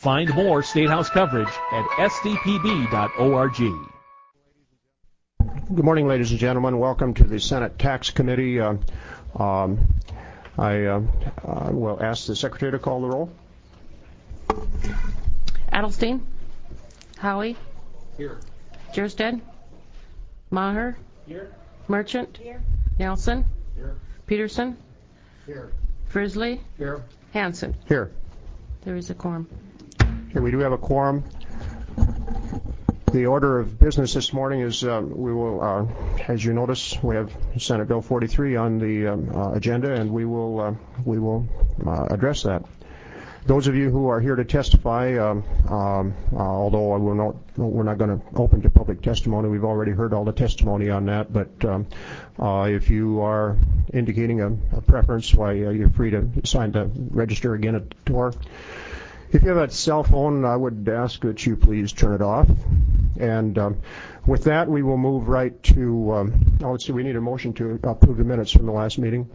Find more State House coverage at sdpb.org. Good morning, ladies and gentlemen. Welcome to the Senate Tax Committee. I will ask the Secretary to call the roll. Adelstein? Howie? Here. Jerstead? Maher? Here. Merchant? Here. Nelson? Here. Peterson? Here. Frisley? Here. Hanson? Here. There is a quorum. Here, we do have a quorum. The order of business this morning is we will, as you notice, we have Senate Bill 43 on the agenda, and we will address that. Those of you who are here to testify, although we're not going to open to public testimony, we've already heard all the testimony on that. But if you are indicating a preference, why you're free to sign to register again at the door. If you have a cell phone, I would ask that you please turn it off. And with that, we will move right to, let's see, we need a motion to approve the minutes from the last meeting.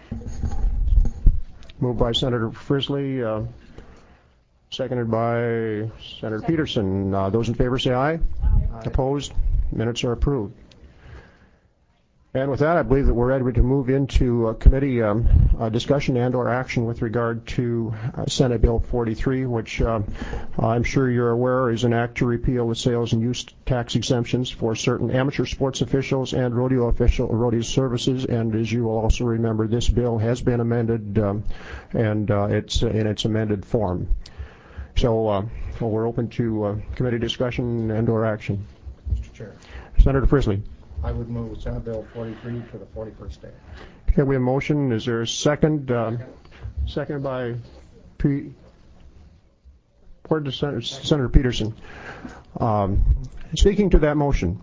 Moved by Senator Frisley, seconded by Senator Peterson. Those in favor say aye. Aye. Opposed? Minutes are approved. And with that, I believe that we're ready to move into committee discussion and or action with regard to Senate Bill 43, which I'm sure you're aware is an act to repeal the sales and use tax exemptions for certain amateur sports officials and rodeo services. And as you will also remember, this bill has been amended, and it's in its amended form. So we're open to committee discussion and or action. Mr. Chair. Senator Frisley. I would move Senate Bill 43 for the 41st day. Okay, we have a motion. Is there a second? Seconded by Senator Peterson. Speaking to that motion.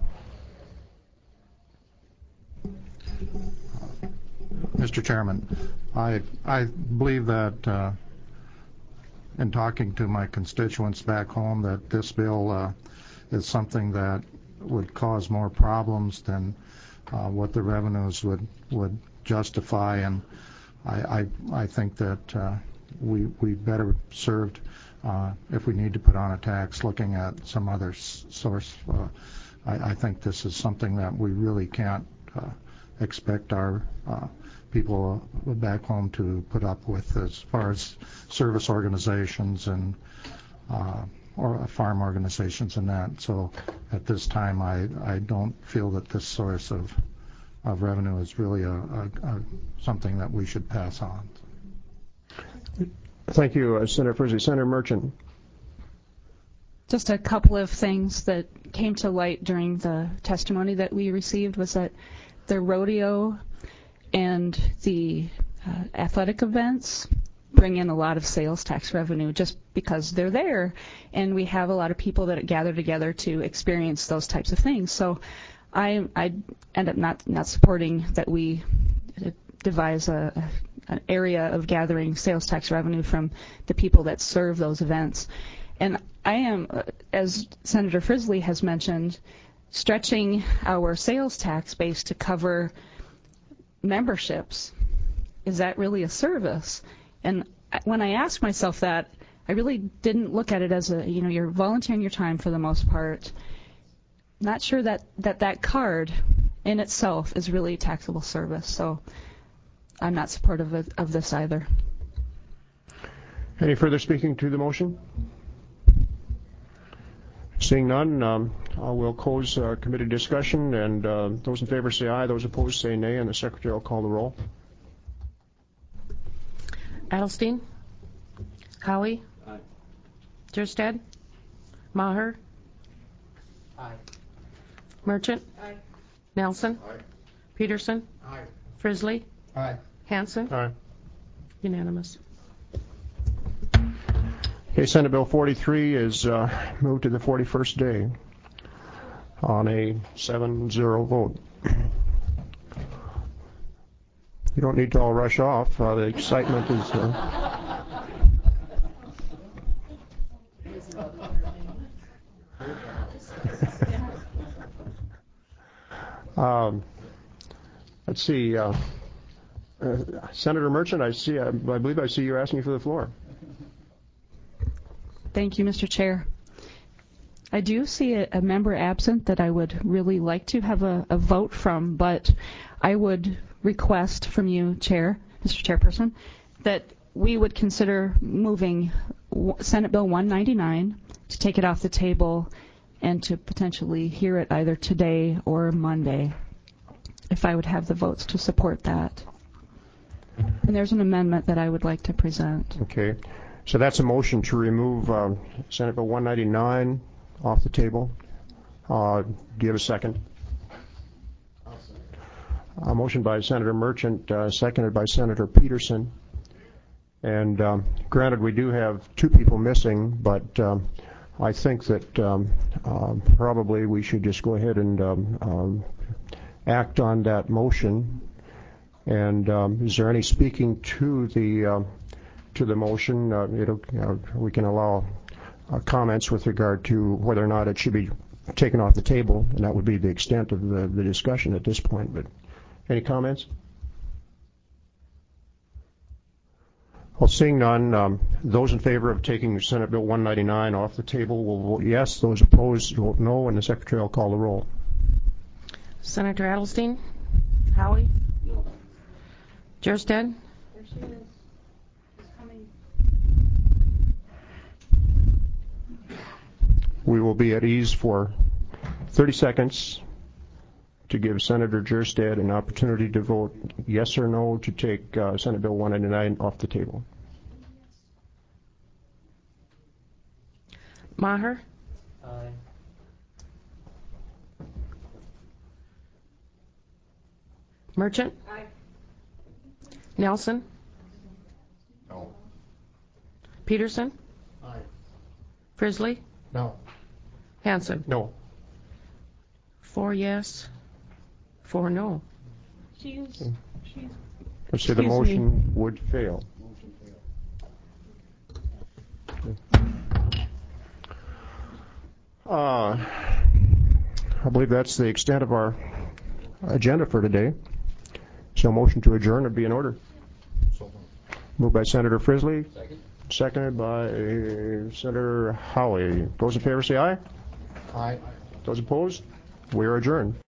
Mr. Chairman, I believe that in talking to my constituents back home that this bill is something that would cause more problems than what the revenues would justify, and I think that we better served if we need to put on a tax looking at some other source. I think this is something that we really can't expect our people back home to put up with as far as service organizations and or farm organizations and that. So at this time, I don't feel that this source of revenue is really something that we should pass on. Thank you, Senator Frisley. Senator Merchant. Just a couple of things that came to light during the testimony that we received was that the rodeo and the athletic events bring in a lot of sales tax revenue just because they're there, and we have a lot of people that gather together to experience those types of things. So I end up not supporting that we devise an area of gathering sales tax revenue from the people that serve those events. And I am, as Senator Frisley has mentioned, stretching our sales tax base to cover memberships. Is that really a service? And when I asked myself that, I really didn't look at it as you're volunteering your time for the most part. Not sure that card in itself is really a taxable service. So I'm not supportive of this either. Any further speaking to the motion? Seeing none, I will close committee discussion, and those in favor say aye, those opposed say nay, and the Secretary will call the roll. Adelstein? Howie? Aye. Jerstead? Maher? Aye. Merchant? Aye. Nelson? Aye. Peterson? Aye. Frisley? Aye. Hanson? Aye. Unanimous. Okay, Senate Bill 43 is moved to the 41st day on a 7-0 vote. You don't need to all rush off. The excitement is... let's see. Senator Merchant, I believe I see you're asking for the floor. Thank you, Mr. Chair. I do see a member absent that I would really like to have a vote from, but I would request from you, Mr. Chairperson, that we would consider moving Senate Bill 199 to take it off the table and to potentially hear it either today or Monday, if I would have the votes to support that. And there's an amendment that I would like to present. Okay. So that's a motion to remove Senate Bill 199 off the table. Do you have a second? A motion by Senator Merchant, seconded by Senator Peterson. And granted, we do have two people missing, but I think that probably we should just go ahead and act on that motion. And is there any speaking to the motion? We can allow comments with regard to whether or not it should be taken off the table, and that would be the extent of the discussion at this point. But any comments? Well, seeing none, those in favor of taking Senate Bill 199 off the table will vote yes. Those opposed vote no, and the Secretary will call the roll. Senator Adelstein? Howie? No. Jerstead? There she is. She's coming. We will be at ease for 30 seconds to give Senator Jerstead an opportunity to vote yes or no to take Senate Bill 199 off the table. Maher? Aye. Merchant? Aye. Nelson? No. Peterson? Aye. Frisley? No. Hanson? No. 4 yes, 4 no. Let's say the Excuse me. motion would fail. I believe that's the extent of our agenda for today. So a motion to adjourn would be in order. Moved by Senator Frisley. Second. Seconded by Senator Howie. Those in favor say aye. Aye. Those opposed? We are adjourned.